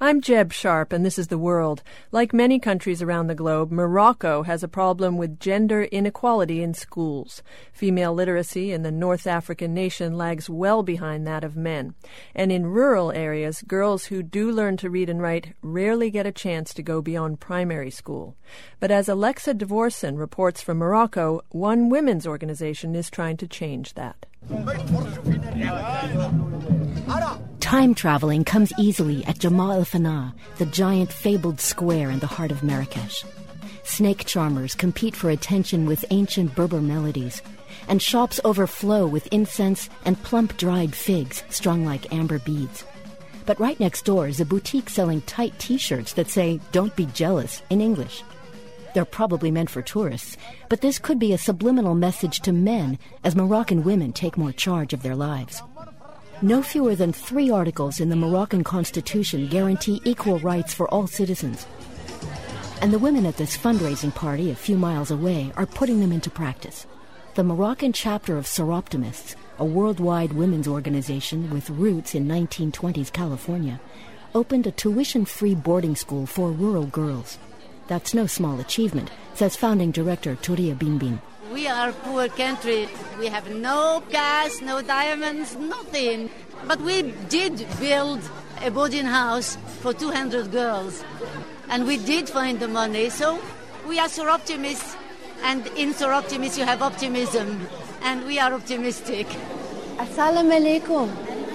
I'm Jeb Sharp, and this is The World. Like many countries around the globe, Morocco has a problem with gender inequality in schools. Female literacy in the North African nation lags well behind that of men. And in rural areas, girls who do learn to read and write rarely get a chance to go beyond primary school. But as Alexa Dvorson reports from Morocco, one women's organization is trying to change that. Time traveling comes easily at Jemaa el-Fnaa, the giant fabled square in the heart of Marrakesh. Snake charmers compete for attention with ancient Berber melodies, and shops overflow with incense and plump dried figs strung like amber beads. But right next door is a boutique selling tight T-shirts that say, "Don't be jealous," in English. They're probably meant for tourists, but this could be a subliminal message to men as Moroccan women take more charge of their lives. No fewer than 3 articles in the Moroccan constitution guarantee equal rights for all citizens. And the women at this fundraising party a few miles away are putting them into practice. The Moroccan chapter of Soroptimists, a worldwide women's organization with roots in 1920s California, opened a tuition-free boarding school for rural girls. That's no small achievement, says founding director Touria Binbin. We are a poor country. We have no gas, no diamonds, nothing. But we did build a boarding house for 200 girls. And we did find the money. So we are Soroptimists. And in Soroptimists you have optimism. And we are optimistic. Assalamu alaikum.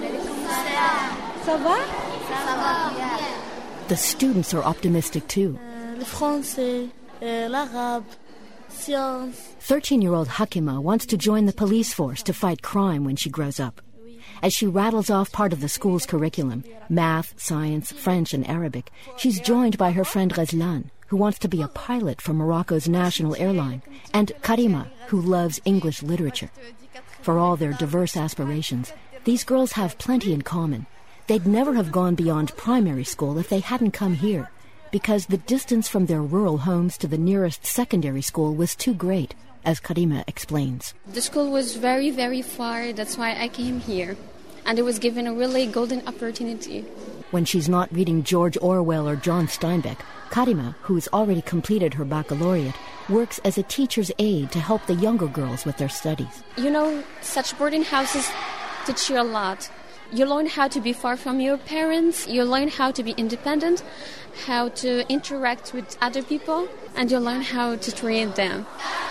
Ça va? Ça va. The students are optimistic too. Le français, l'arabe, science. 13-year-old Hakima wants to join the police force to fight crime when she grows up. As she rattles off part of the school's curriculum, math, science, French, and Arabic, she's joined by her friend Ghazlan, who wants to be a pilot for Morocco's national airline, and Karima, who loves English literature. For all their diverse aspirations, these girls have plenty in common. They'd never have gone beyond primary school if they hadn't come here, because the distance from their rural homes to the nearest secondary school was too great, as Karima explains. The school was very, very far. That's why I came here. And it was given a really golden opportunity. When she's not reading George Orwell or John Steinbeck, Karima, who's already completed her baccalaureate, works as a teacher's aide to help the younger girls with their studies. You know, such boarding houses teach you a lot. You learn how to be far from your parents, you learn how to be independent, how to interact with other people, and you learn how to treat them.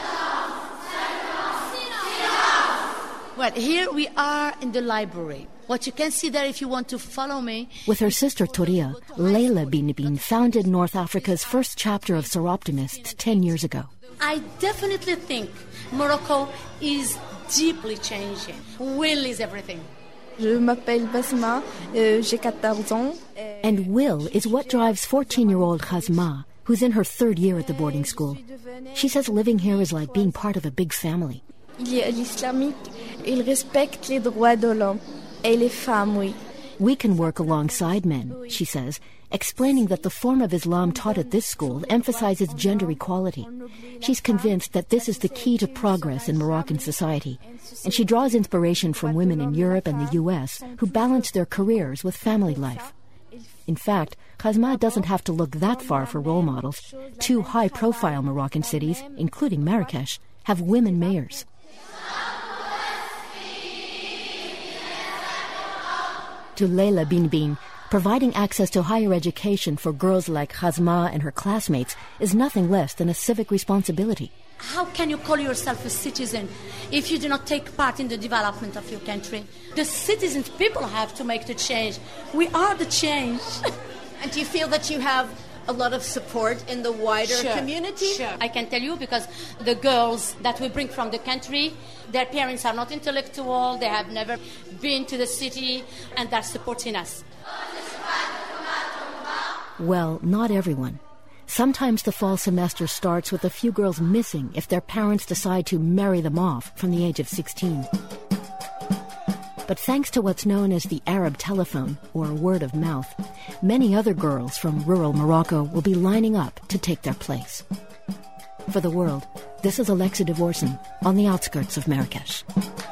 Well, here we are in the library. What you can see there if you want to follow me. With her sister Touria, Leila Binbin founded North Africa's first chapter of Soroptimists 10 years ago. I definitely think Morocco is deeply changing. Will is everything. Je m'appelle Basma, j'ai 14 ans. And will is what drives 14-year-old Khazma, who's in her 3rd year at the boarding school. She says living here is like being part of a big family. Il y a l'islamique, il respecte les droits de l'homme et les femmes, oui. We can work alongside men, she says, explaining that the form of Islam taught at this school emphasizes gender equality. She's convinced that this is the key to progress in Moroccan society, and she draws inspiration from women in Europe and the U.S. who balance their careers with family life. In fact, Khazma doesn't have to look that far for role models. 2 high-profile Moroccan cities, including Marrakesh, have women mayors. To Leila Binbin, providing access to higher education for girls like Khazma and her classmates is nothing less than a civic responsibility. How can you call yourself a citizen if you do not take part in the development of your country? The citizens, people have to make the change. We are the change. And do you feel that you have a lot of support in the wider community? Sure. I can tell you because the girls that we bring from the country, their parents are not intellectual, they have never been to the city, and they're supporting us. Well, not everyone. Sometimes the fall semester starts with a few girls missing if their parents decide to marry them off from the age of 16. But thanks to what's known as the Arab telephone, or word of mouth, many other girls from rural Morocco will be lining up to take their place. For The World, this is Alexa Dvorson on the outskirts of Marrakesh.